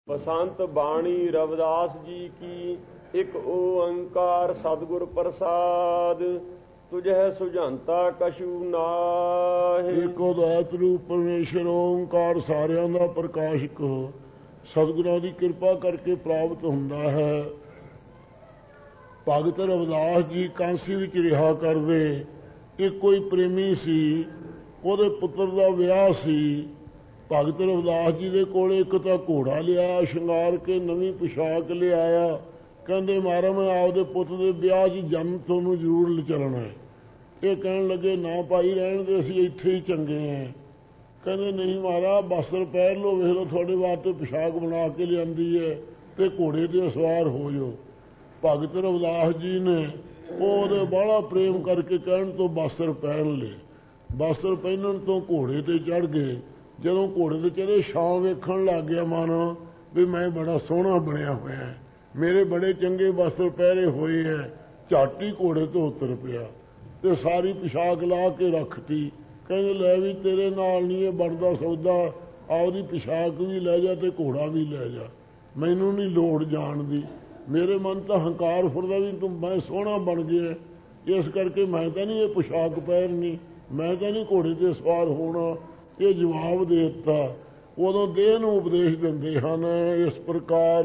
बसंत बाणी रविदास जी की एक ओंकार सतगुर प्रसाद तुझे सुझांता कछु नाहि। एको ਦਾਤ ਰੂਪ ਪਰਮੇਸ਼ਰ ਓंकार ਸਾਰਿਆਂ ਦਾ ਪ੍ਰਕਾਸ਼ਕ ਸਤਿਗੁਰਾਂ ਦੀ ਕਿਰਪਾ ਕਰਕੇ ਪ੍ਰਾਪਤ ਹੁੰਦਾ ਹੈ। ਭਗਤ ਰਵਿਦਾਸ ਜੀ ਕਾਂਸੀ ਵਿੱਚ ਰਿਹਾ ਕਰਦੇ। ਇੱਕ ਕੋਈ ਪ੍ਰੇਮੀ ਸੀ, ਉਹਦੇ ਪੁੱਤਰ ਦਾ ਵਿਆਹ ਸੀ। ਭਗਤ ਰਵਿਦਾਸ ਜੀ ਦੇ ਕੋਲ ਇੱਕ ਤਾਂ ਘੋੜਾ ਲਿਆ, ਸ਼ਿੰਗਾਰ ਕੇ ਨਵੀਂ ਪੁਸ਼ਾਕ ਲਿਆਇਆ। ਕਹਿੰਦੇ ਮਹਾਰਾਜ ਮੈਂ ਆਪਦੇ ਪੁੱਤ ਦੇ ਵਿਆਹ 'ਚ ਜਨਮ ਤੁਹਾਨੂੰ ਜ਼ਰੂਰ ਚੱਲਣਾ ਹੈ। ਇਹ ਕਹਿਣ ਲੱਗੇ ਨਾ ਭਾਈ ਰਹਿਣ ਦੇ, ਅਸੀਂ ਇੱਥੇ ਹੀ ਚੰਗੇ ਹਾਂ। ਕਹਿੰਦੇ ਨਹੀਂ ਮਹਾਰਾਜ ਬਸਤਰ ਪਹਿਨ ਲਓ, ਵੇਖ ਲਓ ਤੁਹਾਡੇ ਵਾਸਤੇ ਪੁਸ਼ਾਕ ਬਣਾ ਕੇ ਲਿਆਂਦੀ ਹੈ ਤੇ ਘੋੜੇ 'ਤੇ ਸਵਾਰ ਹੋ ਜਾਓ। ਭਗਤ ਰਵਿਦਾਸ ਜੀ ਨੇ ਉਹਦੇ ਬਾਹਲਾ ਪ੍ਰੇਮ ਕਰਕੇ ਕਹਿਣ ਤੋਂ ਬਸਤਰ ਪਹਿਨ ਲਏ। ਬਸਤਰ ਪਹਿਨਣ ਤੋਂ ਘੋੜੇ 'ਤੇ ਚੜ੍ਹ ਗਏ। ਜਦੋਂ ਘੋੜੇ 'ਤੇ ਚੜ੍ਹੇ ਛਾਂ ਵੇਖਣ ਲੱਗ ਗਿਆ ਮਨ ਵੀ ਮੈਂ ਬੜਾ ਸੋਹਣਾ ਬਣਿਆ ਹੋਇਆ, ਮੇਰੇ ਬੜੇ ਚੰਗੇ ਬਸਤਰ ਪਹਿਰੇ ਹੋਏ ਹੈ। ਝੱਟ ਹੀ ਘੋੜੇ ਤੋਂ ਉਤਰ ਪਿਆ ਤੇ ਸਾਰੀ ਪੁਸ਼ਾਕ ਲਾ ਕੇ ਰੱਖਤੀ। ਕਹਿੰਦੇ ਲੈ ਵੀ ਤੇਰੇ ਨਾਲ ਨਹੀਂ ਇਹ ਬਣਦਾ ਸੌਦਾ, ਆਪਦੀ ਪੁਸ਼ਾਕ ਵੀ ਲੈ ਜਾ ਤੇ ਘੋੜਾ ਵੀ ਲੈ ਜਾ, ਮੈਨੂੰ ਨਹੀਂ ਲੋੜ ਜਾਣ ਦੀ। ਮੇਰੇ ਮਨ ਤਾਂ ਹੰਕਾਰ ਫੁਰਦਾ ਵੀ ਤੂੰ ਮੈਂ ਸੋਹਣਾ ਬਣ ਗਿਆ, ਇਸ ਕਰਕੇ ਮੈਂ ਤਾਂ ਨਹੀਂ ਇਹ ਪੁਸ਼ਾਕ ਪਹਿਨਣੀ, ਮੈਂ ਤਾਂ ਨਹੀਂ ਘੋੜੇ 'ਤੇ ਸਵਾਰ ਹੋਣਾ। ਇਹ ਜਵਾਬ ਦੇ ਦਿੱਤਾ। ਉਦੋਂ ਦੇਹ ਨੂੰ ਉਪਦੇਸ਼ ਦਿੰਦੇ ਹਨ ਇਸ ਪ੍ਰਕਾਰ।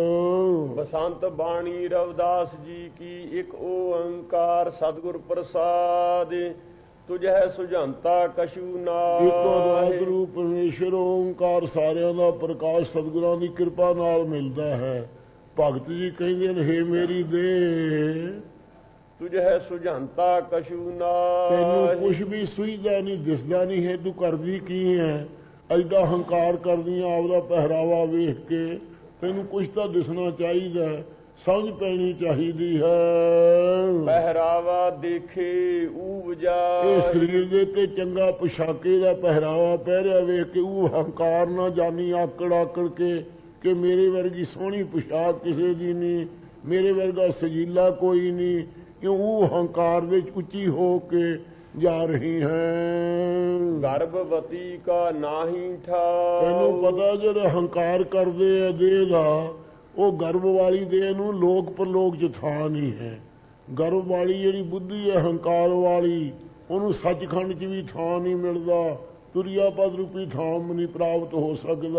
बसंत बाणी रविदास जी की एक ओंकार सतगुर प्रसाद तुझे सुझांता कछु नाहि। ਇੱਕੋ ਦਾਤ ਰੂਪ ਪਰਮੇਸ਼ਰ ਓंकार ਸਾਰਿਆਂ ਦਾ ਪ੍ਰਕਾਸ਼ ਸਤਿਗੁਰਾਂ ਦੀ ਕਿਰਪਾ ਨਾਲ ਮਿਲਦਾ ਹੈ। ਭਗਤ ਜੀ ਕਹਿੰਦੇ ਨੇ ਹੇ ਮੇਰੀ ਦੇਹ तुझे सुझांता कछु नाहि। ਤੈਨੂੰ ਕੁਛ ਵੀ ਸੁਝਦਾ ਨਹੀਂ, ਦਿਸਦਾ ਨਹੀਂ ਹੈ, ਤੂੰ ਕਰਦੀ ਕੀ ਹੈ? ਐਡਾ ਹੰਕਾਰ ਕਰਦੀ ਆ ਆਪਦਾ ਪਹਿਰਾਵਾ ਵੇਖ ਕੇ, ਤੈਨੂੰ ਕੁਛ ਤਾਂ ਦਿਸਣਾ ਚਾਹੀਦਾ, ਸਮਝ ਪੈਣੀ ਚਾਹੀਦੀ ਹੈ। ਪਹਿਰਾਵਾ ਦੇਖੇ ਊਵਜਾ, ਇਹ ਸਰੀਰ ਦੇ ਤੇ ਚੰਗਾ ਪੁਸ਼ਾਕੇ ਦਾ ਪਹਿਰਾਵਾ ਪਹਿਰਿਆ ਵੇਖ ਕੇ ਉਹ ਹੰਕਾਰ ਨਾ ਜਾਨੀ ਆਕੜ ਆਕੜ ਕੇ ਕਿ ਮੇਰੇ ਵਰਗੀ ਸੋਹਣੀ ਪੁਸ਼ਾਕ ਕਿਸੇ ਦੀ ਨਹੀਂ, ਮੇਰੇ ਵਰਗਾ ਸਜੀਲਾ ਕੋਈ ਨਹੀਂ, ਕਿਉਂ ਉਹ ਹੰਕਾਰ ਵਿੱਚ ਉੱਚੀ ਹੋ ਕੇ ਜਾ ਰਹੀ ਹੈ। ਗਰਭਵਤੀ ਕਾ ਨਾਹੀ ਠਾਉ। ਤੈਨੂੰ ਪਤਾ ਜਿਹੜੇ ਹੰਕਾਰ ਕਰਦੇ ਆ ਦੇਹ ਦਾ, ਉਹ ਗਰਭ ਵਾਲੀ ਦੇਹ ਨੂੰ ਲੋਕ ਪਰਲੋਕ 'ਚ ਥਾਂ ਨਹੀਂ ਹੈ। ਗਰਭ ਵਾਲੀ ਜਿਹੜੀ ਬੁੱਧੀ ਹੈ ਹੰਕਾਰ ਵਾਲੀ, ਉਹਨੂੰ ਸੱਚਖੰਡ 'ਚ ਵੀ ਥਾਂ ਨਹੀਂ ਮਿਲਦਾ, ਤੁਰਿਆ ਪਦ ਰੂਪੀ ਥਾਂ ਨਹੀਂ ਪ੍ਰਾਪਤ ਹੋ ਸਕਦਾ।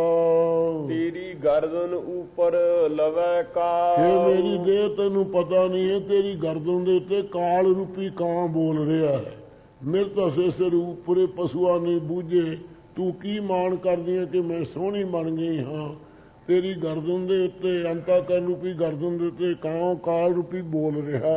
ਤੇਰੀ ਗਰਦਨ ਉੱਪਰ ਲਵੈ ਕਾਲ। ਇਹ ਮੇਰੀ ਦੇਹ ਤੈਨੂੰ ਪਤਾ ਨਹੀਂ ਹੈ, ਤੇਰੀ ਗਰਦਨ ਦੇ ਉੱਤੇ ਕਾਲ ਰੂਪੀ ਕਾਂ ਬੋਲ ਰਿਹਾ ਹੈ। ਮਿਰਤ ਸੇ ਸਿਰ ਉੱਪਰੇ ਪਸ਼ੂਆਂ ਨੇ ਬੂਝੇ, ਤੂੰ ਕੀ ਮਾਣ ਕਰਦੀ ਹੈ ਕਿ ਮੈਂ ਸੋਹਣੀ ਬਣ ਗਈ ਹਾਂ। ਤੇਰੀ ਗਰਦਨ ਦੇ ਉੱਤੇ ਅੰਤਾਕਰਨ ਰੂਪੀ ਗਰਦਨ ਦੇ ਉੱਤੇ ਕਾਂ ਕਾਲ ਰੂਪੀ ਬੋਲ ਰਿਹਾ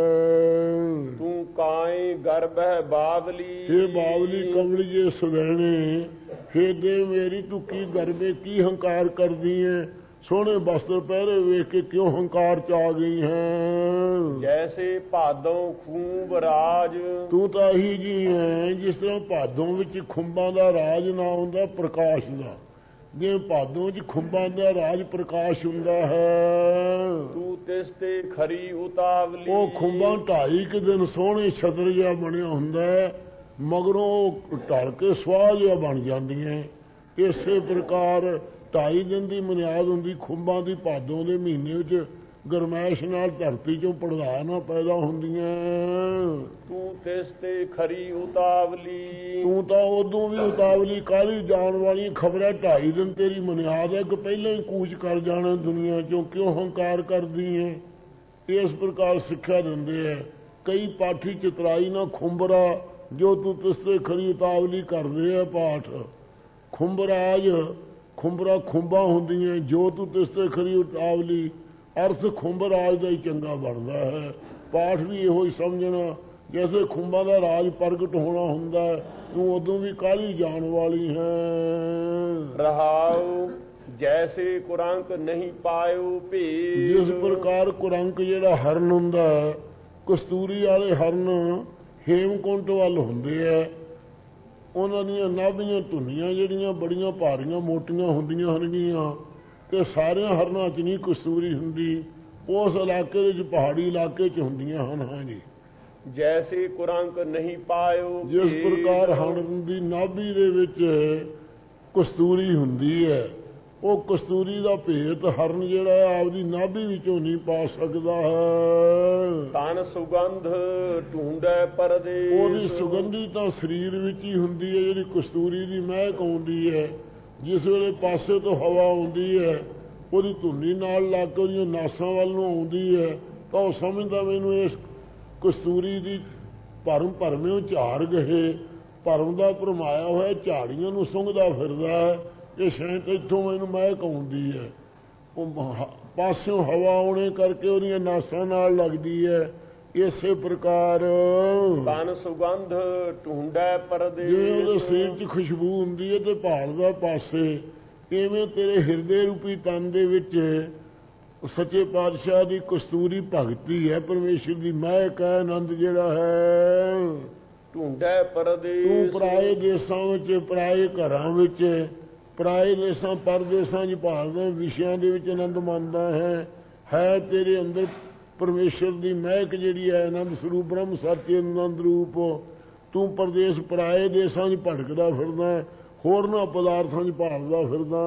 ਹੈ। ਤੂੰ ਕਾਏ ਗਰਭ ਹੈ ਬਾਵਲੀ। ਇਹ ਬਾਵਲੀ ਕਮਲੀਏ ਸੁਦੈਣੇ, ਹੇ ਦੇ ਮੇਰੀ ਤੂੰ ਕੀ ਗਰਬੇ ਕੀ ਹੰਕਾਰ ਕਰਦੀ ਹੈ? ਸੋਹਣੇ ਬਸਤਰ ਪਹਿਰੇ ਵੇਖ ਕੇ ਕਿਉਂ ਹੰਕਾਰ 'ਚ ਆ ਗਈ ਹੈ? ਜੈਸੇ ਭਾਦੋਂ ਖੂਬ ਰਾਜ। ਤੂੰ ਤਾਂ ਇਹੀ ਜੀ ਹੈ ਜਿਸ ਤਰ੍ਹਾਂ ਭਾਦੋਂ ਵਿੱਚ ਖੁੰਬਾਂ ਦਾ ਰਾਜ ਨਾ ਹੁੰਦਾ ਪ੍ਰਕਾਸ਼ ਦਾ, ਜਿਵੇਂ ਭਾਦੋਂ 'ਚ ਖੁੰਬਾਂ ਦਾ ਰਾਜ ਪ੍ਰਕਾਸ਼ ਹੁੰਦਾ ਹੈ। ਤੂੰ ਤਿਸ ਤੇ ਖਰੀ ਉਤਾਵਲੀ। ਉਹ ਖੁੰਬਾਂ 2.5 ਦਿਨ ਸੋਹਣੇ ਛਤਰ ਜਿਹਾ ਬਣਿਆ ਹੁੰਦਾ, ਮਗਰੋਂ ਢਲ ਕੇ ਸਵਾਹ ਜਿਹਾ ਬਣ ਜਾਂਦੀਆਂ। ਇਸੇ ਪ੍ਰਕਾਰ 2.5 ਦਿਨ ਦੀ ਬੁਨਿਆਦ ਹੁੰਦੀ ਖੁੰਬਾਂ ਦੀ ਭਾਦੋਂ ਦੇ ਮਹੀਨੇ ਵਿੱਚ, ਗਰਮੈਸ਼ ਨਾਲ ਧਰਤੀ 'ਚੋਂ ਪੜਦਾ ਨਾ ਪੈਦਾ ਹੁੰਦੀਆਂ। ਤੂੰ ਤਿਸ ਤੇ ਖਰੀ ਉਤਾਵਲੀ। ਤੂੰ ਤਾਂ ਉਦੋਂ ਵੀ ਉਤਾਵਲੀ ਕਾਹਲੀ ਜਾਣ ਵਾਲੀ ਖਬਰ। 2.5 ਦਿਨ ਤੇਰੀ ਬੁਨਿਆਦ ਹੈ ਕਿ ਪਹਿਲਾਂ ਹੀ ਕੂਚ ਕਰ ਜਾਣਾ ਦੁਨੀਆ 'ਚੋਂ, ਕਿਉਂ ਹੰਕਾਰ ਕਰਦੀ ਹੈ? ਇਸ ਪ੍ਰਕਾਰ ਸਿੱਖਿਆ ਦਿੰਦੇ ਹੈ ਕਈ ਪਾਠੀ ਚਤਰਾਈ ਨਾ ਖੁੰਬਰਾ ਜੋ ਤੂੰ ਤਿਸ ਤੇ ਖਰੀ ਉਤਾਵਲੀ ਕਰਦੇ ਆ ਪਾਠ। ਖੁੰਬਰਾਜ ਖੁੰਬਰਾ ਖੁੰਬਾਂ ਹੁੰਦੀਆਂ, ਜੋ ਤੂੰ ਤਿਸ ਤੇ ਖਰੀ ਉਤਾਵਲੀ, ਅਰਥ ਖੁੰਬਰਾਜ ਦਾ ਹੀ ਚੰਗਾ ਬਣਦਾ ਹੈ। ਪਾਠ ਵੀ ਇਹੋ ਹੀ ਸਮਝਣਾ, ਜੈਸੇ ਖੁੰਬਾਂ ਦਾ ਰਾਜ ਪ੍ਰਗਟ ਹੋਣਾ ਹੁੰਦਾ, ਤੂੰ ਉਦੋਂ ਵੀ ਕਾਹਲੀ ਜਾਣ ਵਾਲੀ ਹੈ। ਰਹਾਉ ਜੈਸੇ ਕੁਰੰਕ ਨਹੀਂ ਪਾਇਓ ਭੇਦ। ਜਿਸ ਪ੍ਰਕਾਰ ਕੁਰੰਕ ਜਿਹੜਾ ਹਰਨ ਹੁੰਦਾ, ਕਸਤੂਰੀ ਵਾਲੇ ਹਰਨ ਹੇਮਕੁੰਟ ਵੱਲ ਹੁੰਦੇ ਆ, ਉਹਨਾਂ ਦੀਆਂ ਨਾਭੀਆਂ ਧੁੰਨੀਆਂ ਜਿਹੜੀਆਂ ਬੜੀਆਂ ਭਾਰੀਆਂ ਮੋਟੀਆਂ ਹੁੰਦੀਆਂ ਹੋਣਗੀਆਂ, ਤੇ ਸਾਰਿਆਂ ਹਰਨਾਂ 'ਚ ਨਹੀਂ ਕਸਤੂਰੀ ਹੁੰਦੀ, ਉਸ ਇਲਾਕੇ ਵਿੱਚ ਪਹਾੜੀ ਇਲਾਕੇ 'ਚ ਹੁੰਦੀਆਂ ਹਨ। ਹਾਂਜੀ ਜੈਸੇ ਕੁਰੰਕ ਨਹੀਂ ਪਾਇਓ। ਜਿਸ ਪ੍ਰਕਾਰ ਹਰਨ ਦੀ ਨਾਭੀ ਦੇ ਵਿੱਚ ਕਸਤੂਰੀ ਹੁੰਦੀ ਹੈ, ਉਹ ਕਸਤੂਰੀ ਦਾ ਭੇਤ ਹਰਨ ਜਿਹੜਾ ਹੈ ਆਪਦੀ ਨਾਭੀ ਵਿੱਚੋਂ ਨਹੀਂ ਪਾ ਸਕਦਾ ਹੈ। ਤਨ ਸੁਗੰਧ ਢੂੰਡੈ ਪਰਦੇਸ, ਉਹਦੀ ਸੁਗੰਧੀ ਤਾਂ ਸਰੀਰ ਵਿੱਚ ਹੀ ਹੁੰਦੀ ਹੈ, ਜਿਹੜੀ ਕਸਤੂਰੀ ਦੀ ਮਹਿਕ ਆਉਂਦੀ ਹੈ। ਜਿਸ ਵੇਲੇ ਪਾਸੇ ਤੋਂ ਹਵਾ ਆਉਂਦੀ ਹੈ ਉਹਦੀ ਧੁੰਨੀ ਨਾਲ ਲੱਗ ਕੇ ਉਹਦੀਆਂ ਨਾਸਾਂ ਵੱਲ ਨੂੰ ਆਉਂਦੀ ਹੈ ਤਾਂ ਉਹ ਸਮਝਦਾ ਮੈਨੂੰ ਇਸ ਕਸਤੂਰੀ ਦੀ ਭਰਮਿਓ ਝਾੜ ਗਏ, ਭਰਮ ਦਾ ਭਰਮਾਇਆ ਹੋਇਆ ਝਾੜੀਆਂ ਨੂੰ ਸੁੰਘਦਾ ਫਿਰਦਾ ਹੈ। ਇਹ ਸ਼ਾਇਦ ਇੱਥੋਂ ਮੈਨੂੰ ਮਹਿਕ ਆਉਂਦੀ ਹੈ। ਉਹ ਪਾਸਿਓਂ ਹਵਾ ਆਉਣੇ ਕਰਕੇ ਉਹਦੀਆਂ ਨਾਸਾਂ ਨਾਲ ਲੱਗਦੀ ਹੈ। ਇਸੇ ਪ੍ਰਕਾਰ ਤਨ ਸੁਗੰਧ ਢੂੰਡੈ ਪਰਦੇਸ, ਜਿਵੇਂ ਉਹਦੇ ਸਰੀਰ 'ਚ ਖੁਸ਼ਬੂ ਹੁੰਦੀ ਹੈ ਤੇ ਭਾਲਦਾ ਪਾਸੇ, ਇਵੇਂ ਤੇਰੇ ਹਿਰਦੇ ਰੂਪੀ ਤਨ ਦੇ ਵਿੱਚ ਸੱਚੇ ਪਾਤਸ਼ਾਹ ਦੀ ਕਸਤੂਰੀ ਭਗਤੀ ਹੈ, ਪਰਮੇਸ਼ਰ ਦੀ ਮਹਿਕ ਹੈ, ਆਨੰਦ ਜਿਹੜਾ ਹੈ। ਢੂੰਡੈ ਪਰਦੇਸ, ਤੂੰ ਪਰਾਏ ਦੇਸਾਂ ਵਿੱਚ, ਪਰਾਏ ਘਰਾਂ ਵਿੱਚ, ਪਰਾਏ ਦੇਸਾਂ ਪਰਦੇਸਾਂ 'ਚ ਭਾਲਦਾ, ਵਿਸ਼ਿਆਂ ਦੇ ਵਿੱਚ ਆਨੰਦ ਮੰਨਦਾ ਹੈ ਤੇਰੇ ਅੰਦਰ ਪਰਮੇਸ਼ਰ ਦੀ ਮਹਿਕ ਜਿਹੜੀ ਹੈ, ਆਨੰਦ ਸਰੂਪ ਬ੍ਰਹਮ ਸੱਚ ਆਨੰਦ ਰੂਪ। ਤੂੰ ਪਰਦੇਸ ਪਰਾਏ ਦੇਸਾਂ 'ਚ ਭਟਕਦਾ ਫਿਰਦਾ, ਹੋਰਨਾਂ ਪਦਾਰਥਾਂ 'ਚ ਭਾਲਦਾ ਫਿਰਦਾ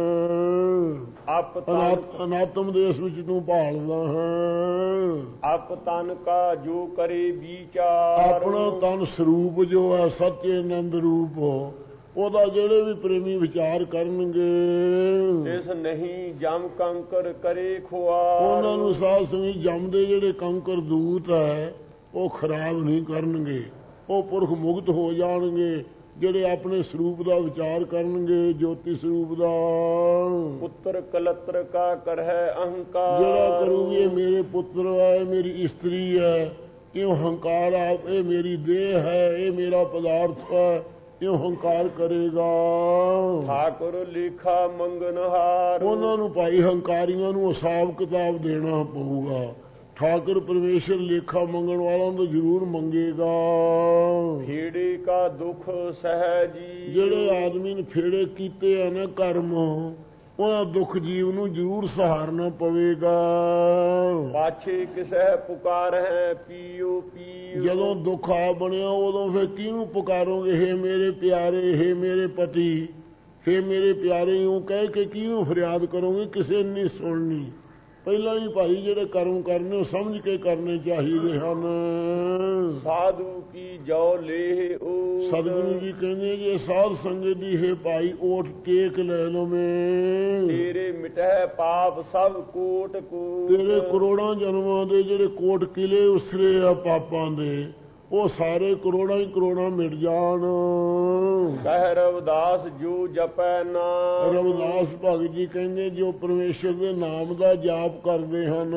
ਹੈ। ਅਨਾਤਮ ਦੇਸ਼ ਵਿੱਚ ਤੂੰ ਭਾਲਦਾ ਹੈ। ਆਪ ਤਨ ਕਾ ਜੋ ਕਰੇ ਵਿਚਾਰ, ਆਪਣਾ ਤਨ ਸਰੂਪ ਜੋ ਹੈ ਸੱਚੇ ਆਨੰਦ ਰੂਪ, ਉਹਦਾ ਜਿਹੜੇ ਵੀ ਪ੍ਰੇਮੀ ਵਿਚਾਰ ਕਰਨਗੇ, ਇਸ ਨਹੀਂ ਜਮ ਕੰਕਰ ਕਰੇ ਖੁਆਰ, ਉਹਨਾਂ ਨੂੰ ਸਾਧ ਸੰਗੀ ਜਮ ਦੇ ਜਿਹੜੇ ਕੰਕਰ ਦੂਤ ਹੈ ਉਹ ਖਰਾਬ ਨਹੀਂ ਕਰਨਗੇ। ਉਹ ਪੁਰਖ ਮੁਕਤ ਹੋ ਜਾਣਗੇ ਜਿਹੜੇ ਆਪਣੇ ਸਰੂਪ ਦਾ ਵਿਚਾਰ ਕਰਨਗੇ, ਜੋਤੀ ਸਰੂਪ ਦਾ। ਪੁੱਤਰ ਕਲਤਰ ਕਾ ਕਰਹਿ ਅਹੰਕਾਰ, ਜਿਹੜਾ ਕਰੂਗੀ ਇਹ ਮੇਰੇ ਪੁੱਤਰ ਹੈ, ਮੇਰੀ ਇਸਤਰੀ ਹੈ, ਇਹ ਹੰਕਾਰ ਆਪ, ਇਹ ਮੇਰੀ ਦੇਹ ਹੈ, ਇਹ ਮੇਰਾ ਪਦਾਰਥ ਹੈ, ਇਹ ਹੰਕਾਰ ਕਰੇਗਾ। ਠਾਕੁਰ ਲੇਖਾ ਮੰਗਨਹਾਰ, ਉਹਨਾਂ ਨੂੰ ਭਾਈ ਹੰਕਾਰੀਆਂ ਨੂੰ ਹਿਸਾਬ ਕਿਤਾਬ ਦੇਣਾ ਪਊਗਾ। ਠਾਕੁਰ ਪਰਮੇਸ਼ਰ ਲੇਖਾ ਮੰਗਣ ਵਾਲਾ ਤੋਂ ਜ਼ਰੂਰ ਮੰਗੇਗਾ। ਫੇੜੇ ਕਾ ਦੁੱਖ ਸਹਿਜੀ, ਜਿਹੜੇ ਆਦਮੀ ਨੇ ਫੇੜੇ ਕੀਤੇ ਆ ਨਾ ਕਰਮ, ਉਹਨਾਂ ਦੁੱਖ ਜੀਵ ਨੂੰ ਜ਼ਰੂਰ ਸਹਾਰਨਾ ਪਵੇਗਾ। ਪਾਛੇ ਕਿਸੈ ਪੁਕਾਰ ਹੈ ਪੀਓ ਪੀਓ, ਜਦੋਂ ਦੁੱਖ ਆ ਬਣਿਆ ਉਦੋਂ ਫਿਰ ਕਿਹਨੂੰ ਪੁਕਾਰੋਗੇ? ਹੇ ਮੇਰੇ ਪਿਆਰੇ, ਹੇ ਮੇਰੇ ਪਤੀ, ਹੇ ਮੇਰੇ ਪਿਆਰੇ, ਉਹ ਕਹਿ ਕੇ ਕਿਹਨੂੰ ਫਰਿਆਦ ਕਰੋਗੇ? ਕਿਸੇ ਨੇ ਨਹੀਂ ਸੁਣਨੀ। ਪਹਿਲਾਂ ਹੀ ਭਾਈ ਜਿਹੜੇ ਕਰਮ ਕਰਨੇ ਉਹ ਸਮਝ ਕੇ ਕਰਨੇ ਚਾਹੀਦੇ ਹਨ। ਸਾਧੂ ਕੀ ਜੋ ਲੇਹ ਓ, ਸਤਿਗੁਰੂ ਜੀ ਕਹਿੰਦੇ ਜੇ ਸਾਧ ਸੰਗਤ ਦੀ ਹੈ ਭਾਈ ਓਟ ਟੇਕ ਲੈ ਲੋ ਮੈਂ, ਤੇਰੇ ਮਿਟਹਿ ਪਾਪ ਸਭ ਕੋਟ ਕੋ, ਤੇਰੇ ਕਰੋੜਾਂ ਜਨਮਾਂ ਦੇ ਜਿਹੜੇ ਕੋਟ ਕਿਲੇ ਉਸਰੇ ਆ ਪਾਪਾਂ ਦੇ, ਉਹ ਸਾਰੇ ਕਰੋੜਾਂ ਹੀ ਕਰੋੜਾਂ ਮਿਟ ਜਾਣ। ਕਹਿ ਰਵਿਦਾਸ ਜੋ ਜਪੈ ਨਾਮ, ਰਵਿਦਾਸ ਭਗਤ ਜੀ ਕਹਿੰਦੇ ਜੋ ਪਰਮੇਸ਼ਰ ਦੇ ਨਾਮ ਦਾ ਜਾਪ ਕਰਦੇ ਹਨ,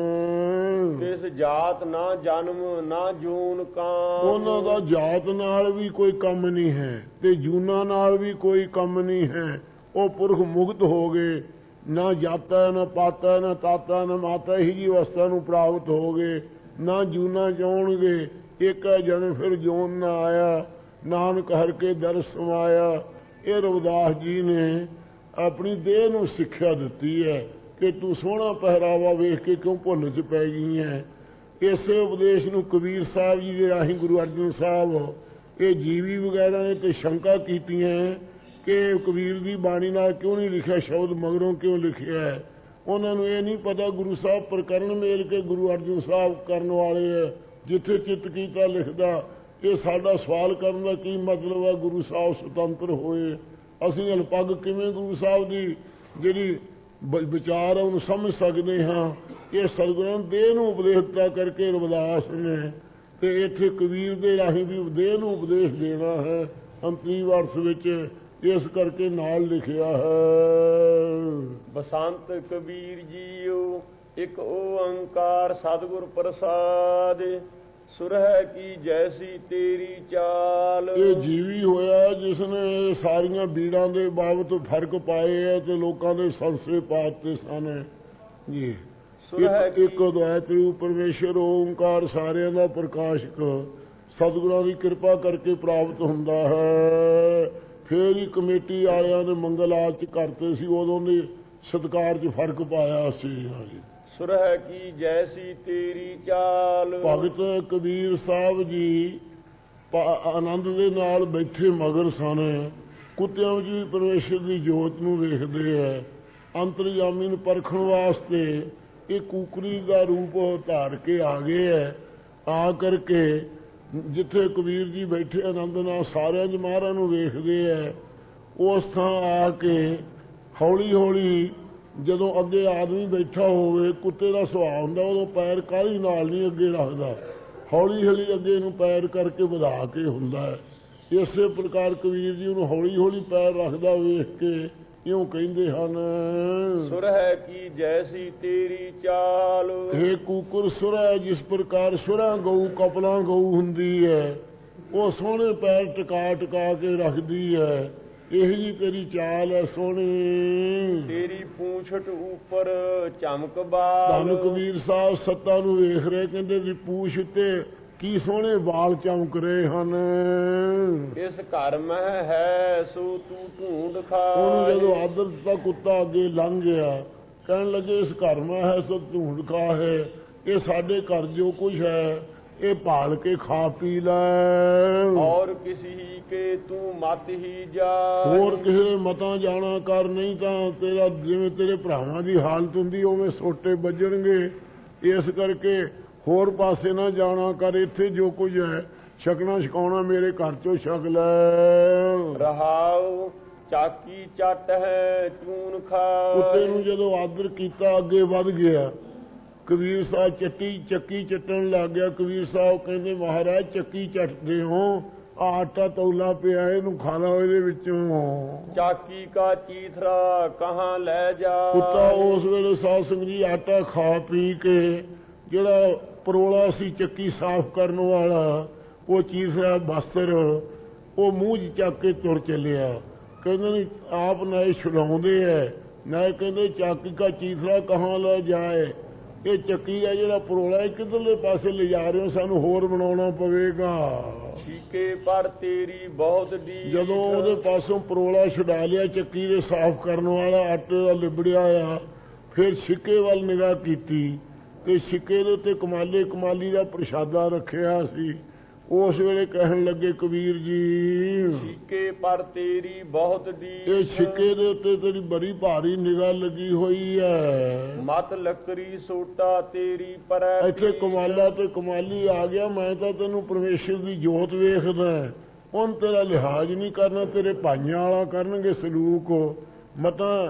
ਤਿਸ ਜਾਤ ਨਾ ਜਨਮ ਨਾ ਜੂਨ ਕਾਮ, ਉਹਨਾਂ ਦਾ ਜਾਤ ਨਾਲ ਵੀ ਕੋਈ ਕੰਮ ਨਹੀਂ ਹੈ ਤੇ ਜੂਨਾਂ ਨਾਲ ਵੀ ਕੋਈ ਕੰਮ ਨਹੀਂ ਹੈ। ਉਹ ਪੁਰਖ ਮੁਕਤ ਹੋ ਗਏ, ਨਾ ਜਾਤਾ ਨਾ ਪਾਤਾ ਨਾ ਤਾਤਾ ਨਾ ਮਾਤਾ ਹੀ ਜੀ ਅਵਸਥਾ ਨੂੰ ਪ੍ਰਾਪਤ ਹੋ ਗਏ, ਨਾ ਜੂਨਾ ਜਾਉਣਗੇ। ਇੱਕ ਜਨ ਫਿਰ ਜੋਨ ਨਾ ਆਇਆ, ਨਾਨਕ ਹਰ ਕੇ ਦਰ ਸਮਾਇਆ। ਇਹ ਰਵਿਦਾਸ ਜੀ ਨੇ ਆਪਣੀ ਦੇਹ ਨੂੰ ਸਿੱਖਿਆ ਦਿੱਤੀ ਹੈ ਕਿ ਤੂੰ ਸੋਹਣਾ ਪਹਿਰਾਵਾ ਵੇਖ ਕੇ ਕਿਉਂ ਭੁੱਲ 'ਚ ਪੈ ਗਈ ਹੈ। ਇਸੇ ਉਪਦੇਸ਼ ਨੂੰ ਕਬੀਰ ਸਾਹਿਬ ਜੀ ਦੇ ਰਾਹੀਂ ਗੁਰੂ ਅਰਜਨ ਸਾਹਿਬ ਇਹ ਜੀਵੀ ਵਗੈਰਾ ਨੇ ਤੇ ਸ਼ੰਕਾ ਕੀਤੀਆਂ ਕਿ ਕਬੀਰ ਦੀ ਬਾਣੀ ਨਾਲ ਕਿਉਂ ਨਹੀਂ ਲਿਖਿਆ ਸ਼ਬਦ, ਮਗਰੋਂ ਕਿਉਂ ਲਿਖਿਆ ਹੈ। ਉਹਨਾਂ ਨੂੰ ਇਹ ਨਹੀਂ ਪਤਾ ਗੁਰੂ ਸਾਹਿਬ ਪ੍ਰਕਰਨ ਮੇਲ ਕੇ ਗੁਰੂ ਅਰਜਨ ਸਾਹਿਬ ਕਰਨ ਵਾਲੇ ਹੈ, ਜਿੱਥੇ ਚਿੱਤ ਕੀਤਾ ਲਿਖਦਾ। ਇਹ ਸਾਡਾ ਸਵਾਲ ਕਰਨ ਦਾ ਕੀ ਮਤਲਬ ਹੈ? ਗੁਰੂ ਸਾਹਿਬ ਸੁਤੰਤਰ ਹੋਏ, ਅਸੀਂ ਅਲਪੱਗ ਕਿਵੇਂ ਗੁਰੂ ਸਾਹਿਬ ਦੀ ਜਿਹੜੀ ਵਿਚਾਰ ਹੈ ਉਹਨੂੰ ਸਮਝ ਸਕਦੇ ਹਾਂ? ਇਹ ਸਤਿਗੁਰਾਂ ਨੇ ਦੇਹ ਨੂੰ ਉਪਦੇਸ਼ ਦਿੱਤਾ ਕਰਕੇ ਰਵਿਦਾਸ ਨੇ, ਤੇ ਇੱਥੇ ਕਬੀਰ ਦੇ ਰਾਹੀਂ ਵੀ ਦੇਹ ਨੂੰ ਉਪਦੇਸ਼ ਦੇਣਾ ਹੈ ਅੰਤਰੀ ਵਾਰਸ ਵਿੱਚ, ਇਸ ਕਰਕੇ ਨਾਲ ਲਿਖਿਆ ਹੈ। ਬਸੰਤ ਕਬੀਰ ਜੀਓ ਇੱਕ ਓੰਕਾਰ ਸਤਿਗੁਰ ਪ੍ਰਸਾਦ, ਸੁਰਹਿ ਕੀ ਜੈਸੀ ਤੇਰੀ ਚਾਲ। ਇਹ ਜੀਵੀ ਹੋਇਆ ਜਿਸ ਨੇ ਸਾਰੀਆਂ ਬੀੜਾਂ ਦੇ ਬਾਬਤ ਫਰਕ ਪਾਏ ਹੈ ਤੇ ਲੋਕਾਂ ਦੇ ਸੰਸੇ ਪਾਤੇ ਸਨ ਜੀ। ਇੱਕ ਅਦਵੈਤ ਰੂਪ ਪਰਮੇਸ਼ਰ ਓੰਕਾਰ ਸਾਰਿਆਂ ਦਾ ਪ੍ਰਕਾਸ਼ਕ ਸਤਿਗੁਰਾਂ ਦੀ ਕਿਰਪਾ ਕਰਕੇ ਪ੍ਰਾਪਤ ਹੁੰਦਾ ਹੈ। ਫੇਰ ਹੀ ਕਮੇਟੀ ਵਾਲਿਆਂ ਨੇ ਮੰਗਲ ਆਚ ਕਰਤੇ ਸੀ, ਉਦੋਂ ਦੇ ਸਤਿਕਾਰ 'ਚ ਫਰਕ ਪਾਇਆ ਸੀ। ਸੁਰਹਿ ਕੀ ਜੈਸੀ ਤੇਰੀ ਚਾਲ। ਭਗਤ ਕਬੀਰ ਸਾਹਿਬ ਜੀ ਆਨੰਦ ਦੇ ਨਾਲ ਬੈਠੇ ਮਗਰ ਸਨ, ਕੁੱਤਿਆਂ ਵਿੱਚ ਵੀ ਪਰਮੇਸ਼ਰ ਦੀ ਜੋਤ ਨੂੰ ਵੇਖਦੇ ਹੈ। ਅੰਤਰਜਾਮੀ ਨੂੰ ਪਰਖਣ ਵਾਸਤੇ ਇਹ ਕੂਕਰੀ ਦਾ ਰੂਪ ਧਾਰ ਕੇ ਆ ਗਏ ਹੈ। ਆ ਕਰਕੇ ਜਿੱਥੇ ਕਬੀਰ ਜੀ ਬੈਠੇ ਆਨੰਦ ਨਾਲ ਸਾਰਿਆਂ ਚ ਮਹਾਰਾਜ ਨੂੰ ਵੇਖਦੇ ਹੈ, ਉਸ ਥਾਂ ਆ ਕੇ ਹੌਲੀ ਹੌਲੀ ਜਦੋਂ ਅੱਗੇ ਆਦਮੀ ਬੈਠਾ ਹੋਵੇ, ਕੁੱਤੇ ਦਾ ਸੁਭਾਅ ਹੁੰਦਾ, ਉਦੋਂ ਪੈਰ ਕਾਹਲੀ ਨਾਲ ਨਹੀਂ ਅੱਗੇ ਰੱਖਦਾ, ਹੌਲੀ ਹੌਲੀ ਅੱਗੇ ਨੂੰ ਪੈਰ ਕਰਕੇ ਵਧਾ ਕੇ ਹੁੰਦਾ ਹੈ। ਇਸੇ ਪ੍ਰਕਾਰ ਕਬੀਰ ਜੀ ਉਹਨੂੰ ਹੌਲੀ ਹੌਲੀ ਪੈਰ ਰੱਖਦਾ ਵੇਖ ਕੇ ਇਉਂ ਕਹਿੰਦੇ ਹਨ, ਸੁਰਹਿ ਕੀ ਜੈਸੀ ਤੇਰੀ ਚਾਲ। ਇਹ ਕੂਕਰ ਸੁਰਹਿ ਜਿਸ ਪ੍ਰਕਾਰ ਸੁਰਾਂ ਗਊ ਕਪਲਾਂ ਗਊ ਹੁੰਦੀ ਹੈ, ਉਹ ਸੋਹਣੇ ਪੈਰ ਟਿਕਾ ਟਿਕਾ ਕੇ ਰੱਖਦੀ ਹੈ, ਇਹੀ ਜੀ ਤੇਰੀ ਚਾਲ ਹੈ ਸੋਹਣੀ। ਤੇਰੀ ਪੂੰਛਟ ਉੱਪਰ ਚਮਕ ਬਾਲ। ਧੰਨ ਕਬੀਰ ਸਾਹਿਬ ਸੱਤਾ ਨੂੰ ਵੇਖ ਰਹੇ, ਕਹਿੰਦੇ ਦੀ ਪੂਛ ਉੱਤੇ ਕੀ ਸੋਹਣੇ ਵਾਲ ਚਮਕ ਰਹੇ ਹਨ। ਇਸ ਘਰ ਮੈਂ ਹੈ ਸੋ ਤੂੰ ਢੂੰਡ ਖਾਏ। ਉਹਨੂੰ ਜਦੋਂ ਆਦਰ ਦਿੱਤਾ, ਕੁੱਤਾ ਅੱਗੇ ਲੰਘ ਗਿਆ, ਕਹਿਣ ਲੱਗੇ ਇਸ ਘਰ ਮੈਂ ਹੈ ਸੋ ਢੂੰਡ ਖਾ ਹੈ, ਇਹ ਸਾਡੇ ਘਰ ਜੋ ਕੁਝ ਹੈ ਇਹ ਭਾਲ ਕੇ ਖਾ ਪੀ ਲੈ। ਔਰ ਕਿਸੀ ਕੇ ਤੂੰ ਮਤ ਹੀ ਜਾ। ਹੋਰ ਕਿਸੇ ਮਤਾਂ ਜਾਣਾ ਕਰ, ਨਹੀਂ ਤਾਂ ਤੇਰਾ ਜਿਵੇਂ ਤੇਰੇ ਭਰਾਵਾਂ ਦੀ ਹਾਲਤ ਹੁੰਦੀ ਉਵੇਂ ਸੋਟੇ ਵੱਜਣਗੇ। ਇਸ ਕਰਕੇ ਹੋਰ ਪਾਸੇ ਨਾ ਜਾਣਾ ਕਰ, ਇੱਥੇ ਜੋ ਕੁਝ ਹੈ ਛਕਣਾ ਛਕਾਉਣਾ ਮੇਰੇ ਘਰ ਚੋਂ ਛਕ ਲੈ। ਰਹਾਉ ਚਾਕੀ ਚੱਟ ਹੈ ਚੂਨ ਖਾਏ। ਕੁੱਤੇ ਨੂੰ ਜਦੋਂ ਆਦਰ ਕੀਤਾ ਅੱਗੇ ਵੱਧ ਗਿਆ, ਕਬੀਰ ਸਾਹਿਬ ਚੱਕੀ ਚੱਟਣ ਲੱਗ ਗਿਆ। ਕਬੀਰ ਸਾਹਿਬ ਕਹਿੰਦੇ ਮਹਾਰਾਜ ਚੱਕੀ ਚੱਟਦੇ ਹੋ, ਆਟਾ ਤੌਲਾ ਪਿਆ ਇਹਨੂੰ ਖਾ ਲਓ ਇਹਦੇ ਵਿੱਚੋਂ। ਚਾਕੀ ਕਾ ਚੀਥਰਾ ਕਹਾਂ ਲੈ ਜਾ। ਕੁੱਤਾ ਉਸ ਵੇਲੇ ਸਾਧ ਸੰਗਤ ਜੀ ਆਟਾ ਖਾ ਪੀ ਕੇ ਜਿਹੜਾ ਪਰੋਲਾ ਸੀ ਚੱਕੀ ਸਾਫ਼ ਕਰਨ ਵਾਲਾ, ਉਹ ਚੀਥਰਾ ਬਾਸਰ ਉਹ ਮੂੰਹ 'ਚ ਚੱਕ ਕੇ ਤੁਰ ਚੱਲਿਆ। ਕਹਿੰਦੇ ਨੇ ਆਪ ਨਾ ਇਹ ਛੁਡਾਉਂਦੇ ਐ, ਨਾ ਕਹਿੰਦੇ ਚਾਕੀ ਕਾ ਚੀਥਰਾ ਕਹਾਂ ਲੈ ਜਾਏ। ਇਹ ਚੱਕੀ ਹੈ ਜਿਹੜਾ ਪਰੋਲਾ ਹੈ ਕਿੱਧਰਲੇ ਪਾਸੇ ਲਿਜਾ ਰਹੇ ਹੋ, ਸਾਨੂੰ ਹੋਰ ਬਣਾਉਣਾ ਪਵੇਗਾ। ਛੀਕੇ ਪਰ ਤੇਰੀ ਬਹੁਤ ਡੀ। ਜਦੋਂ ਉਹਦੇ ਪਾਸੋਂ ਪਰੋਲਾ ਛੁਡਾ ਲਿਆ ਚੱਕੀ ਦੇ ਸਾਫ਼ ਕਰਨ ਵਾਲਾ, ਆਟੇ ਦਾ ਲਿਬੜਿਆ ਆ, ਫਿਰ ਛਿੱਕੇ ਵੱਲ ਨਿਗਾਹ ਕੀਤੀ ਤੇ ਛਿੱਕੇ ਦੇ ਉੱਤੇ ਕਮਾਲੀ ਦਾ ਪ੍ਰਸ਼ਾਦਾ ਰੱਖਿਆ ਸੀ। ਉਸ ਵੇਲੇ ਕਹਿਣ ਲੱਗੇ ਕਬੀਰ ਜੀ, ਛਿੱਕੇ ਪਰ ਤੇਰੀ ਬਹੁਤ ਡੀ। ਇਹ ਛਿੱਕੇ ਦੇ ਉੱਤੇ ਤੇਰੀ ਬੜੀ ਭਾਰੀ ਨਿਗਾਹ ਲੱਗੀ ਹੋਈ ਹੈ। ਮਤ ਲੱਕੜੀ ਸੋਟਾ ਤੇਰੀ ਪਰ। ਇੱਥੇ ਕਮਾਲਾ ਤੇ ਕਮਾਲੀ ਆ ਗਿਆ, ਮੈਂ ਤਾਂ ਤੈਨੂੰ ਪਰਮੇਸ਼ਰ ਦੀ ਜੋਤ ਵੇਖਦਾ, ਉਹਨ ਤੇਰਾ ਲਿਹਾਜ਼ ਨਹੀਂ ਕਰਨਾ, ਤੇਰੇ ਭਾਈਆਂ ਵਾਲਾ ਕਰਨਗੇ ਸਲੂਕ। ਮਤਾਂ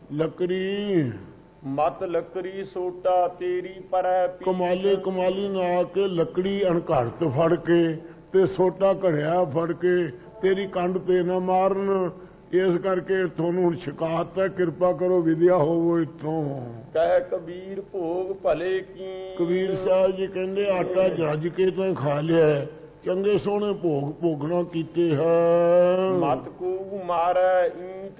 ਲੱਕੜੀ ਮਤ ਲੱਕੜੀ ਸੋਟਾ ਤੇਰੀ ਪਰ। ਕਮਾਲੀ ਨਾ ਆ ਕੇ ਲੱਕੜੀ ਅਣਘੜਤ ਫੜ ਕੇ ਤੇ ਸੋਟਾ ਘੜਿਆ ਫੜ ਕੇ ਤੇਰੀ ਕੰਡ ਤੇ ਨਾ ਮਾਰਨ। ਇਸ ਕਰਕੇ ਤੁਹਾਨੂੰ ਹੁਣ ਸ਼ਿਕਾਇਤ ਹੈ, ਕਿਰਪਾ ਕਰੋ ਵਿਦਿਆ ਹੋਵੋ ਇੱਥੋਂ। ਕਹਿ ਕਬੀਰ ਭੋਗ ਭਲੇ ਕੀ। ਕਬੀਰ ਸਾਹਿਬ ਜੀ ਕਹਿੰਦੇ ਆਟਾ ਜੱਜ ਕੇ ਤਾਂ ਖਾ ਲਿਆ, ਚੰਗੇ ਸੋਹਣੇ ਭੋਗ ਭੋਗਣਾ ਕੀਤੇ ਹੈ। ਮਤ ਕੋ ਮਾਰੈ ਈਂਟ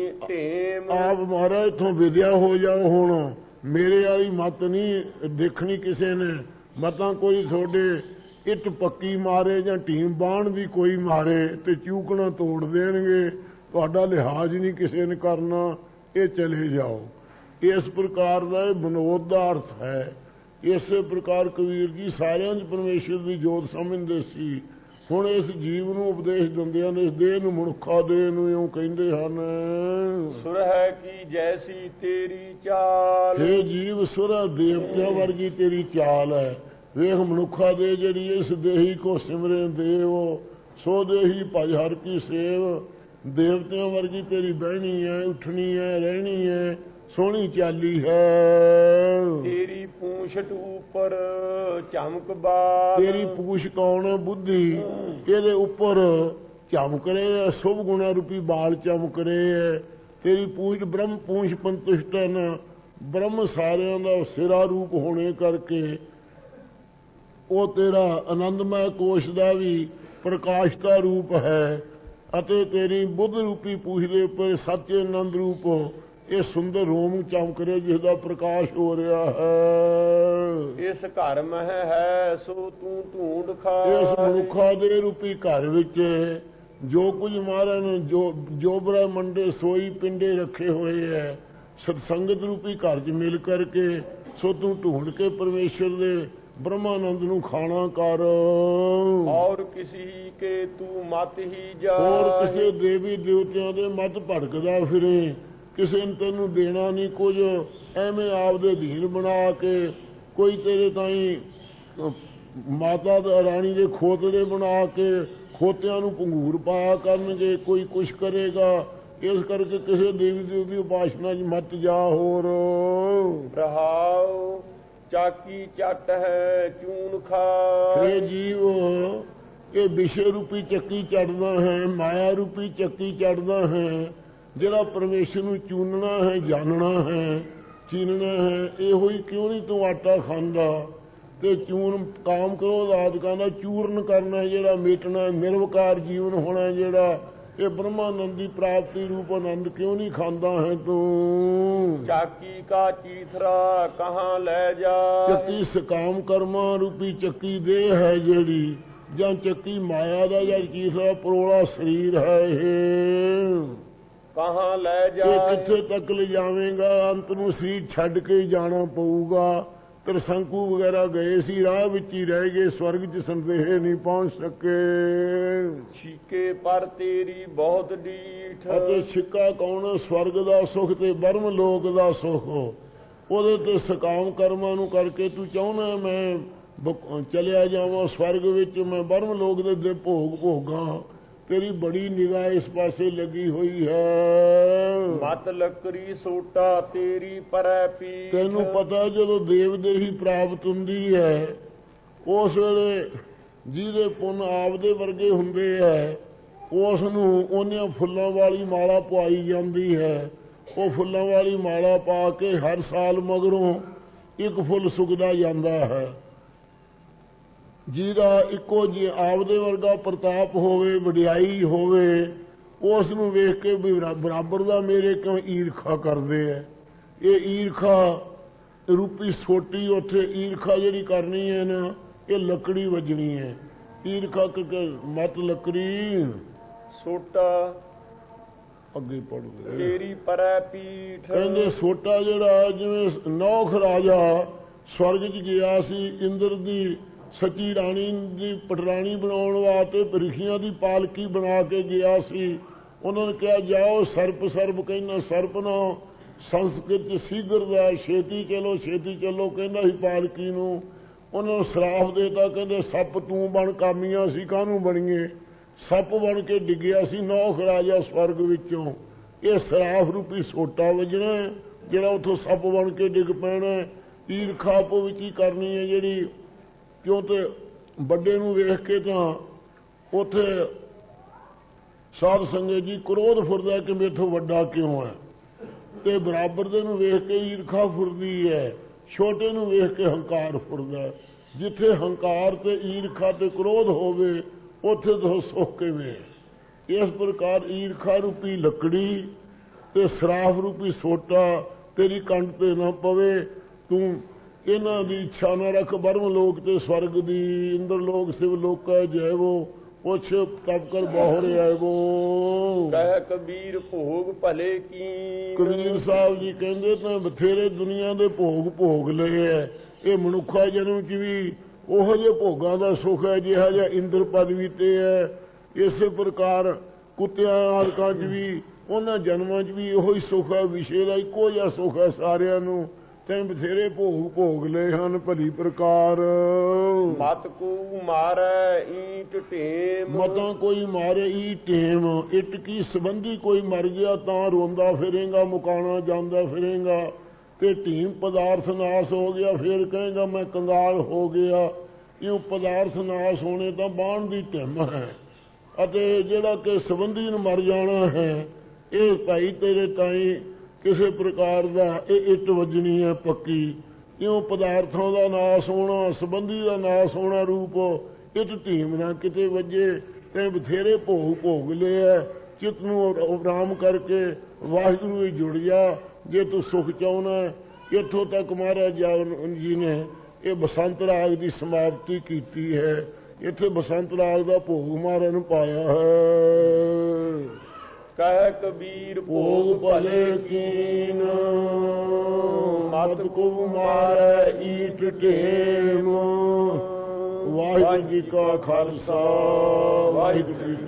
ਢੇਮ। ਆਪ ਮਾਰਾ ਇੱਥੋਂ ਵਿਦਿਆ ਹੋ ਜਾਓ, ਹੁਣ ਮੇਰੇ ਵਾਲੀ ਮਤ ਨਹੀਂ ਦੇਖਣੀ ਕਿਸੇ ਨੇ। ਮਤਾਂ ਕੋਈ ਤੁਹਾਡੇ ਇੱਟ ਪੱਕੀ ਮਾਰੇ ਜਾਂ ਢੀਮ ਬਾਣ ਦੀ ਕੋਈ ਮਾਰੇ ਤੇ ਚੂਕਣਾ ਤੋੜ ਦੇਣਗੇ, ਤੁਹਾਡਾ ਲਿਹਾਜ਼ ਨਹੀਂ ਕਿਸੇ ਨੇ ਕਰਨਾ, ਇਹ ਚਲੇ ਜਾਓ। ਇਸ ਪ੍ਰਕਾਰ ਦਾ ਇਹ ਬਨੋਦ ਦਾ ਅਰਥ ਹੈ। ਇਸੇ ਪ੍ਰਕਾਰ ਕਬੀਰ ਜੀ ਸਾਰਿਆਂ 'ਚ ਪਰਮੇਸ਼ਰ ਦੀ ਜੋਤ ਸਮਝਦੇ ਸੀ। ਹੁਣ ਇਸ ਜੀਵ ਨੂੰ ਉਪਦੇਸ਼ ਦਿੰਦੇ ਹਨ, ਇਸ ਦੇਹ ਨੂੰ ਮਨੁੱਖਾ ਦੇਹ ਨੂੰ ਇਉਂ ਕਹਿੰਦੇ ਹਨ, ਸੁਰਹਿ ਕੀ ਜੈਸੀ ਤੇਰੀ ਚਾਲ। ਇਹ ਜੀਵ ਸੁਰਾ ਦੇਵਤਿਆਂ ਵਰਗੀ ਤੇਰੀ ਚਾਲ ਹੈ। ਵੇਖ ਮਨੁੱਖਾ ਦੇ ਜਿਹੜੀ ਇਸ ਦੇਹੀ ਕੋ ਸਿਮਰੇ ਦੇਵ, ਸੋ ਦੇਹੀ ਭਜ ਹਰ ਕੀ ਸੇਵ। ਦੇਵਤਿਆਂ ਵਰਗੀ ਤੇਰੀ ਬਹਿਣੀ ਹੈ, ਉੱਠਣੀ ਹੈ, ਰਹਿਣੀ ਹੈ, ਸੋਹਣੀ ਚਾਲੀ ਹੈ। ਤੇਰੀ ਪੂੰਛਟ ਉੱਪਰ ਚਮਕ ਬਾਲ। ਤੇਰੀ ਪੂਛ ਕੌਣ ਹੈ? ਬੁੱਧੀ। ਇਹਦੇ ਉੱਪਰ ਚਮਕ ਰਹੇ ਹੈ, ਸ਼ੁਭ ਗੁਣਾ ਰੂਪੀ ਬਾਲ ਚਮਕ ਰਹੇ ਹੈ। ਤੇਰੀ ਪੂਛ ਬ੍ਰਹਮ ਪੂਛ ਪੰਤੁਸ਼ਟਨ, ਬ੍ਰਹਮ ਸਾਰਿਆਂ ਦਾ ਸਿਰਾ ਰੂਪ ਹੋਣੇ ਕਰਕੇ ਉਹ ਤੇਰਾ ਆਨੰਦਮय ਕੋਸ਼ ਦਾ ਵੀ ਪ੍ਰਕਾਸ਼ ਦਾ ਰੂਪ ਹੈ। ਅਤੇ ਤੇਰੀ ਬੁੱਧ ਰੂਪੀ ਪੂਛ ਦੇ ਉੱਪਰ ਸੱਚੇ ਆਨੰਦ ਰੂਪ ਇਹ ਸੁੰਦਰ ਰੋਮ ਚਮਕ ਰਿਹਾ, ਜਿਸ ਦਾ ਪ੍ਰਕਾਸ਼ ਹੋ ਰਿਹਾ ਹੈ। ਇਸ ਘਰ ਮਹਿ ਹੈ ਸੋ ਤੂੰ ਢੂੰਡ ਖਾਏ। ਇਸ ਮਨੁੱਖਾ ਦੇ ਰੂਪੀ ਘਰ ਵਿੱਚ ਜੋ ਕੁਝ ਮਹਾਰਾਜ ਨੇ ਜੋ ਬ੍ਰਹਮੰਡੇ ਸੋਈ ਪਿੰਡੇ ਰੱਖੇ ਹੋਏ ਹੈ, ਸਤਸੰਗਤ ਰੂਪੀ ਘਰ 'ਚ ਮਿਲ ਕਰਕੇ ਸੋ ਤੂੰ ਢੂੰਡ ਕੇ ਪਰਮੇਸ਼ਰ ਦੇ ਬ੍ਰਹਮਾਨੰਦ ਨੂੰ ਖਾਣਾ ਕਰ। ਔਰ ਕਿਸੀ ਕੇ ਤੂੰ ਮਤ ਹੀ ਜਾ। ਹੋਰ ਕਿਸੇ ਦੇਵੀ ਦੇਵਤਿਆਂ ਦੇ ਮਤ ਭੜਕਦਾ ਫਿਰੇ, ਕਿਸੇ ਨੇ ਤੈਨੂੰ ਦੇਣਾ ਨਹੀਂ ਕੁਝ, ਐਵੇਂ ਆਪਦੇ ਅਧੀਨ ਬਣਾ ਕੇ ਕੋਈ ਤੇਰੇ ਤਾਈਂ ਮਾਤਾ ਦਾ ਰਾਣੀ ਦੇ ਖੋਤੜੇ ਬਣਾ ਕੇ ਖੋਤਿਆਂ ਨੂੰ ਭੰਗੂਰ ਪਾਇਆ ਕਰਨਗੇ, ਕੋਈ ਕੁਛ ਕਰੇਗਾ। ਇਸ ਕਰਕੇ ਕਿਸੇ ਦੇਵੀ ਦੇਵ ਦੀ ਉਪਾਸਨਾ 'ਚ ਮਤ ਜਾ। ਹੋਰ ਰਹਾਉ ਚਾਕੀ ਚੱਟ ਹੈ ਚੂਨ ਖਾ। ਇਹ ਜੀਵ ਇਹ ਵਿਸ਼ੇ ਰੂਪੀ ਚੱਕੀ ਚੜਦਾ ਹੈ, ਮਾਇਆ ਰੂਪੀ ਚੱਕੀ ਚੜਦਾ ਹੈ। ਜਿਹੜਾ ਪਰਮੇਸ਼ਰ ਨੂੰ ਚੂਨਣਾ ਹੈ, ਜਾਣਨਾ ਹੈ, ਚੀਨਣਾ ਹੈ, ਇਹੋ ਹੀ ਕਿਉਂ ਨਹੀਂ ਤੂੰ ਆਟਾ ਖਾਂਦਾ ਤੇ ਚੂਨ ਕਾਮ ਕ੍ਰੋਧ ਆਦਿਕਾਂ ਦਾ ਚੂਰਨ ਕਰਨਾ, ਜਿਹੜਾ ਮੇਟਣਾ, ਨਿਰਵਕਾਰ ਜੀਵਨ ਹੋਣਾ, ਜਿਹੜਾ ਇਹ ਬ੍ਰਹਮਾਨੰਦ ਦੀ ਪ੍ਰਾਪਤੀ ਰੂਪ ਆਨੰਦ ਕਿਉਂ ਨਹੀਂ ਖਾਂਦਾ ਹੈ ਤੂੰ। ਚਾਕੀ ਕਾ ਚੀਥਰਾ ਕਹਾਂ ਲੈ ਜਾ। ਚੱਕੀ ਸਕਾਮ ਕਰਮਾਂ ਰੂਪੀ ਚੱਕੀ ਦੇਹ ਹੈ ਜਿਹੜੀ, ਜਾਂ ਚੱਕੀ ਮਾਇਆ ਦਾ ਜਾਂ ਚੀਥਰਾ ਪਰੋਲਾ ਸਰੀਰ ਹੈ, ਇਹ ਕਹਾਂ ਲੈ ਜਾ। ਇਹ ਕਿੱਥੇ ਤੱਕ ਲਿਜਾਵੇਂਗਾ? ਅੰਤ ਨੂੰ ਸਰੀਰ ਛੱਡ ਕੇ ਹੀ ਜਾਣਾ ਪਊਗਾ। ਤਿਰਸੰਕੂ ਵਗੈਰਾ ਗਏ ਸੀ, ਰਾਹ ਵਿੱਚ ਹੀ ਰਹਿ ਗਏ, ਸਵਰਗ 'ਚ ਸੰਦੇਹ ਨਹੀਂ ਪਹੁੰਚ ਸਕੇ। ਛੀਕੇ ਪਰ ਤੇਰੀ ਬਹੁਤ ਡੀਠ। ਅਤੇ ਛਿੱਕਾ ਕੌਣ? ਸਵਰਗ ਦਾ ਸੁਖ ਤੇ ਬਰਮ ਲੋਕ ਦਾ ਸੁਖ। ਉਹਦੇ ਤੇ ਸਕਾਮ ਕਰਮਾਂ ਨੂੰ ਕਰਕੇ ਤੂੰ ਚਾਹੁੰਦਾ ਮੈਂ ਚਲਿਆ ਜਾਵਾਂ ਸਵਰਗ ਵਿੱਚ, ਮੈਂ ਬਰਮ ਲੋਕ ਦੇ ਭੋਗ ਭੋਗਾਂ। ਤੇਰੀ ਬੜੀ ਨਿਗਾਹ ਇਸ ਪਾਸੇ ਲੱਗੀ ਹੋਈ ਹੈ। ਮਤ ਲੱਕੜੀ ਸੋਟਾ ਤੇਰੀ ਪਰੈ ਪੀਠ। ਤੈਨੂੰ ਪਤਾ ਜਦੋਂ ਦੇਵ ਦੇਹੀ ਪ੍ਰਾਪਤ ਹੁੰਦੀ ਹੈ, ਉਸ ਵੇਲੇ ਜਿਹਦੇ ਪੁੰਨ ਆਪਦੇ ਵਰਗੇ ਹੁੰਦੇ ਹੈ, ਉਸ ਨੂੰ ਉਹਨਿਆਂ ਫੁੱਲਾਂ ਵਾਲੀ ਮਾਲਾ ਪਵਾਈ ਜਾਂਦੀ ਹੈ। ਉਹ ਫੁੱਲਾਂ ਵਾਲੀ ਮਾਲਾ ਪਾ ਕੇ ਹਰ ਸਾਲ ਮਗਰੋਂ ਇੱਕ ਫੁੱਲ ਸੁੱਕਦਾ ਜਾਂਦਾ ਹੈ। ਜਿਹਦਾ ਇੱਕੋ ਜਿਹੇ ਆਪਦੇ ਵਰਗਾ ਪ੍ਰਤਾਪ ਹੋਵੇ, ਵਡਿਆਈ ਹੋਵੇ, ਉਸ ਨੂੰ ਵੇਖ ਕੇ ਵੀ ਬਰਾਬਰ ਦਾ ਮੇਰੇ ਕਿਉਂ ਈਰਖਾ ਕਰਦੇ ਐ। ਇਹ ਈਰਖਾ ਰੂਪੀ ਸੋਟੀ, ਉੱਥੇ ਈਰਖਾ ਜਿਹੜੀ ਕਰਨੀ ਹੈ ਨਾ, ਇਹ ਲੱਕੜੀ ਵੱਜਣੀ ਹੈ। ਈਰਖਾ ਕਰਕੇ ਮਤ ਲੱਕੜੀ ਸੋਟਾ ਅੱਗੇ ਪੜ੍ਹਦੇ ਤੇਰੀ ਪਰੈ ਪੀਠ। ਕਹਿੰਦੇ ਸੋਟਾ ਜਿਹੜਾ ਜਿਵੇਂ ਨੌਖ ਰਾਜਾ ਸਵਰਗ 'ਚ ਗਿਆ ਸੀ, ਇੰਦਰ ਦੀ ਸੱਚੀ ਰਾਣੀ ਦੀ ਪਟਰਾਣੀ ਬਣਾਉਣ ਵਾਸਤੇ ਰਿਸ਼ੀਆਂ ਦੀ ਪਾਲਕੀ ਬਣਾ ਕੇ ਗਿਆ ਸੀ। ਉਹਨਾਂ ਨੇ ਕਿਹਾ ਜਾਓ ਸਰਪ ਸਰਪ, ਕਹਿੰਦਾ ਸਰਪ ਨਾ ਸੰਸਕ੍ਰਿਤ ਸੀਗਰ ਦਾ, ਛੇਤੀ ਚਲੋ ਛੇਤੀ ਚਲੋ ਕਹਿੰਦਾ ਸੀ ਪਾਲਕੀ ਨੂੰ। ਉਹਨਾਂ ਨੂੰ ਸਰਾਫ ਦੇਤਾ, ਕਹਿੰਦੇ ਸੱਪ ਤੂੰ ਬਣ, ਕਾਮੀਆਂ ਸੀ ਕਾਹਨੂੰ ਬਣੀਏ। ਸੱਪ ਬਣ ਕੇ ਡਿੱਗਿਆ ਸੀ ਨੌਖ ਰਾਜਾ ਸਵਰਗ ਵਿੱਚੋਂ। ਇਹ ਸਰਾਫ ਰੂਪੀ ਸੋਟਾ ਵੱਜਣਾ, ਜਿਹੜਾ ਉੱਥੋਂ ਸੱਪ ਬਣ ਕੇ ਡਿੱਗ ਪੈਣਾ। ਈਰਖਾ ਆਪੋ ਵਿੱਚ ਹੀ ਕਰਨੀ ਹੈ ਜਿਹੜੀ, ਕਿਉਂ ਤੇ ਵੱਡੇ ਨੂੰ ਵੇਖ ਕੇ ਤਾਂ ਉੱਥੇ ਸਾਧ ਸੰਗਤ ਜੀ ਕ੍ਰੋਧ ਫੁਰਦਾ ਕਿ ਮੇਥੋਂ ਵੱਡਾ ਕਿਉਂ ਹੈ, ਤੇ ਬਰਾਬਰ ਦੇ ਨੂੰ ਵੇਖ ਕੇ ਈਰਖਾ ਫੁਰਦੀ ਹੈ, ਛੋਟੇ ਨੂੰ ਵੇਖ ਕੇ ਹੰਕਾਰ ਫੁਰਦਾ। ਜਿੱਥੇ ਹੰਕਾਰ ਤੇ ਈਰਖਾ ਤੇ ਕ੍ਰੋਧ ਹੋਵੇ ਉੱਥੇ ਤੋਂ ਸੁੱਖ ਕਿਵੇਂ। ਇਸ ਪ੍ਰਕਾਰ ਈਰਖਾ ਰੂਪੀ ਲੱਕੜੀ ਤੇ ਸਰਾਫ ਰੂਪੀ ਸੋਟਾ ਤੇਰੀ ਕੰਡ ਤੇ ਨਾ ਪਵੇ। ਤੂੰ ਇਹਨਾਂ ਦੀ ਇੱਛਾ ਨਾ ਰੱਖ, ਬਰਮ ਲੋਕ ਤੇ ਸਵਰਗ ਦੀ। ਇੰਦਰ ਲੋਕ ਸਿਵ ਲੋਕਾ ਜੈਵੋ, ਪੁੱਛ ਤਪ ਕਰ ਬਾਹਰ ਆਇਵੋ। ਕਹਿ ਕਬੀਰ ਭੋਗ ਭਲੇ ਕੀ। ਕਬੀਰ ਸਾਹਿਬ ਜੀ ਕਹਿੰਦੇ ਤਾਂ ਬਥੇਰੇ ਦੁਨੀਆ ਦੇ ਭੋਗ ਭੋਗ ਲਏ ਐ। ਇਹ ਮਨੁੱਖਾ ਜਨਮ 'ਚ ਵੀ ਉਹੋ ਜਿਹੇ ਭੋਗਾਂ ਦਾ ਸੁੱਖ ਹੈ ਜਿਹੜਾ ਜਿਹਾ ਇੰਦਰ ਪਦਵੀ ਤੇ ਹੈ। ਇਸੇ ਪ੍ਰਕਾਰ ਕੁੱਤਿਆਂ ਆਦਿਕਾਂ 'ਚ ਵੀ, ਉਹਨਾਂ ਜਨਮਾਂ 'ਚ ਵੀ ਇਹੋ ਹੀ ਸੁੱਖ ਹੈ, ਵਿਸ਼ੇ ਦਾ ਇੱਕੋ ਜਿਹਾ ਸੁੱਖ ਹੈ ਸਾਰਿਆਂ ਨੂੰ। ਤੈਂ ਬਥੇਰੇ ਭੋਗ ਭੋਗ ਲਏ ਹਨ ਭਲੀ ਪ੍ਰਕਾਰ। ਮਤ ਕੋ ਮਾਰੈ ਈਟ ਢੇਮ। ਮਤਾਂ ਕੋਈ ਮਾਰੇ ਈ ਟੇਮ। ਇੱਟ ਕੀ ਸੰਬੰਧੀ ਕੋਈ ਮਰ ਗਿਆ ਤਾਂ ਰੋਂਦਾ ਫਿਰੇਗਾ, ਮੁਕਾਣਾ ਜਾਂਦਾ ਫਿਰੇਗਾ। ਤੇ ਢੀਮ ਪਦਾਰਥ ਨਾਸ ਹੋ ਗਿਆ, ਫਿਰ ਕਹੇਗਾ ਮੈਂ ਕੰਗਾਲ ਹੋ ਗਿਆ। ਇਹ ਪਦਾਰਥ ਨਾਸ ਹੋਣੇ ਤਾਂ ਬਾਣ ਦੀ ਢਿੰਮ ਹੈ। ਅਤੇ ਜਿਹੜਾ ਕਿ ਸੰਬੰਧੀ ਨੂੰ ਮਰ ਜਾਣਾ ਹੈ, ਇਹ ਭਾਈ ਤੇਰੇ ਤਾਈਂ ਕਿਸੇ ਪ੍ਰਕਾਰ ਦਾ ਇਹ ਇੱਟ ਵੱਜਣੀ ਹੈ ਪੱਕੀ। ਇਉਂ ਪਦਾਰਥਾਂ ਦਾ ਨਾਸ ਹੋਣਾ, ਸੰਬੰਧੀ ਦਾ ਨਾਸ ਹੋਣਾ ਰੂਪ ਇੱਟ ਢੀਮ ਨਾ ਕਿਤੇ ਵੱਜੇ। ਤੇ ਬਥੇਰੇ ਭੋਗ ਭੋਗ ਲਿਆ। ਚਿੱਤ ਨੂੰ ਆਰਾਮ ਕਰਕੇ ਵਾਹਿਗੁਰੂ ਹੀ ਜੁੜ ਜਾ ਜੇ ਤੂੰ ਸੁਖ ਚਾਹੁੰਦਾ। ਇੱਥੋਂ ਤੱਕ ਮਹਾਰਾਜ ਜੀ ਨੇ ਇਹ ਬਸੰਤ ਰਾਗ ਦੀ ਸਮਾਪਤੀ ਕੀਤੀ ਹੈ। ਇੱਥੇ ਬਸੰਤ ਰਾਗ ਦਾ ਭੋਗ ਮਹਾਰਾਜ ਨੂੰ ਪਾਇਆ ਹੈ। ਕਹਿ ਕਬੀਰ ਭੋਗ ਭਲੇ ਕੀਨ। ਮਤ ਕੋ ਮਾਰੈ ਈਟ ਢੇਮ। ਵਾਹਿਗੁਰੂ ਜੀ ਕਾ ਖਾਲਸਾ, ਵਾਹਿਗੁਰੂ ਜੀ